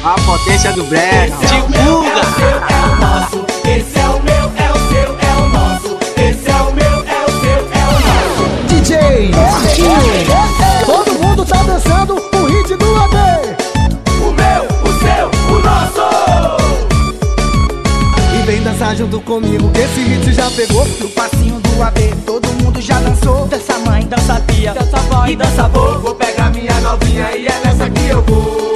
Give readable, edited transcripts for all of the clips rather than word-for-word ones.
A potência do brega. Divulga! É o nosso, esse é o meu, é o seu, é o nosso. Esse é o meu, é o seu, é o nosso. DJ todo mundo tá dançando o hit do AB. O meu, o seu, o nosso. E vem dançar junto comigo que esse hit já pegou. No passinho do AB, todo mundo já dançou. Dança mãe, dança tia, dança avó e dança avô. Vou pegar minha novinha e é nessa que eu vou.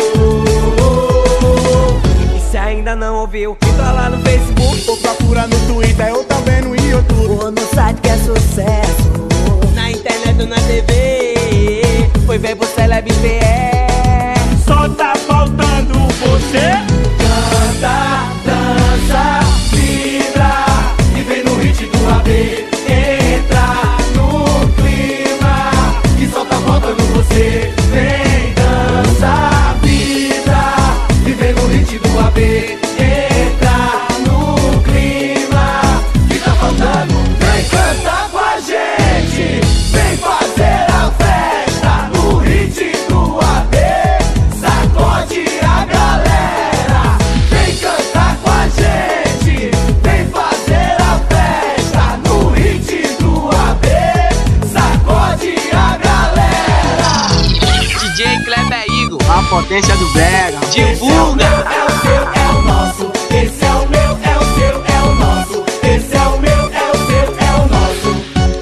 E se ainda não ouviu, entra lá no Facebook Ou procura no Twitter ou também no YouTube. Ou no site que é sucesso. na internet ou na TV. Foi ver pro Celeb PR. Só tá faltando você. Canta, dança, vibra e vem no hit do AB. Entra no clima que só tá faltando você. Vem, dança, vibra e vem no hit do AB. Entra no clima que tá faltando. Vem cantar com a gente, vem fazer a festa no hit do AB. Sacode a galera, vem cantar com a gente, vem fazer a festa no hit do AB. Sacode a galera. DJ Kleber Igor. A potência do brega. Divulga! É o seu, é o nosso. Esse é o meu, é o seu, é o nosso. Esse é o meu, é o seu, é o nosso.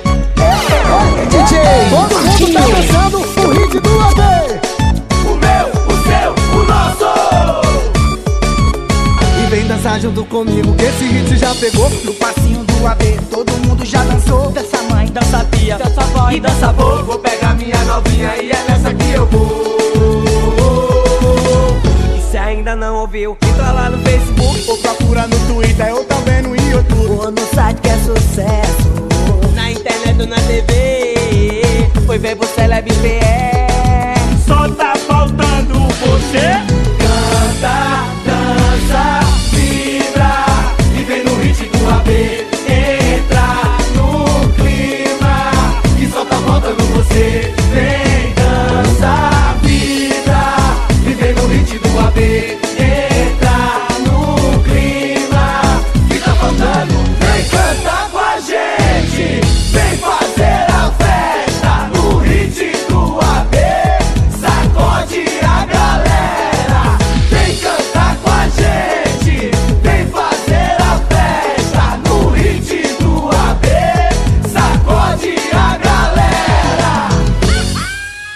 DJ todo mundo tá dançando o hit do AB. O meu, o seu, o nosso. E vem dançar junto comigo que esse hit já pegou. No passinho do AB, todo mundo já dançou. Dança mãe, dança tia, dança avó e dança avô. Vou pegar minha novinha e é nessa que eu vou. E se ainda não ouviu, entra lá no Facebook Ou procura no Twitter ou também no YouTube. Ou no site que é sucesso. na internet ou na TV. Foi ver pro Celeb PR.